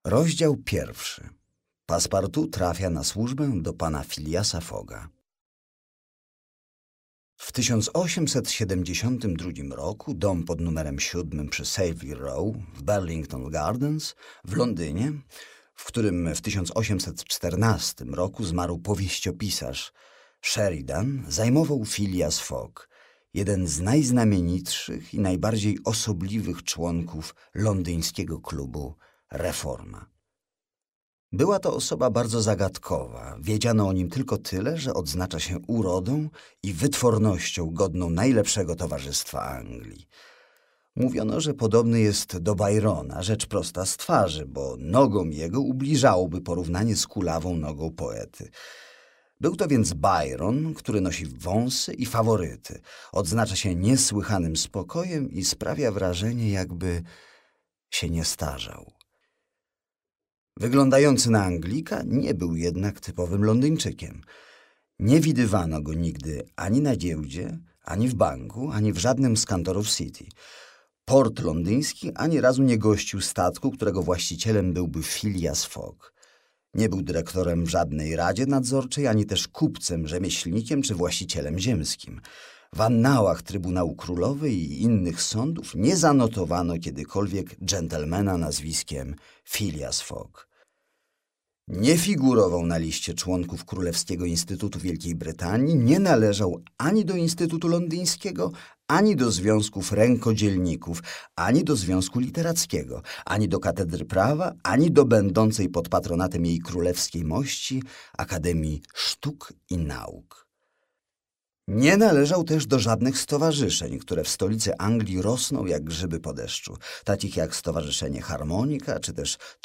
Rozdział 1. Passepartout trafia na służbę do pana Phileasa Fogga. W 1872 roku dom pod numerem 7 przy Savile Row w Burlington Gardens w Londynie, w którym w 1814 roku zmarł powieściopisarz Sheridan, zajmował Phileas Fogg, jeden z najznamienitszych i najbardziej osobliwych członków londyńskiego klubu Reforma. Była to osoba bardzo zagadkowa. Wiedziano o nim tylko tyle, że odznacza się urodą i wytwornością godną najlepszego towarzystwa Anglii. Mówiono, że podobny jest do Byrona, rzecz prosta z twarzy, bo nogą jego ubliżałoby porównanie z kulawą nogą poety. Był to więc Byron, który nosi wąsy i faworyty. Odznacza się niesłychanym spokojem i sprawia wrażenie, jakby się nie starzał. Wyglądający na Anglika, nie był jednak typowym Londyńczykiem. Nie widywano go nigdy ani na giełdzie, ani w banku, ani w żadnym z kantorów City. Port londyński ani razu nie gościł statku, którego właścicielem byłby Phileas Fogg. Nie był dyrektorem w żadnej radzie nadzorczej, ani też kupcem, rzemieślnikiem czy właścicielem ziemskim. W annałach Trybunału Królowej i innych sądów nie zanotowano kiedykolwiek dżentelmena nazwiskiem Phileas Fogg. Nie figurował na liście członków Królewskiego Instytutu Wielkiej Brytanii, nie należał ani do Instytutu Londyńskiego, ani do Związków Rękodzielników, ani do Związku Literackiego, ani do Katedry Prawa, ani do będącej pod patronatem jej królewskiej mości Akademii Sztuk i Nauk. Nie należał też do żadnych stowarzyszeń, które w stolicy Anglii rosną jak grzyby po deszczu, takich jak Stowarzyszenie Harmonika czy też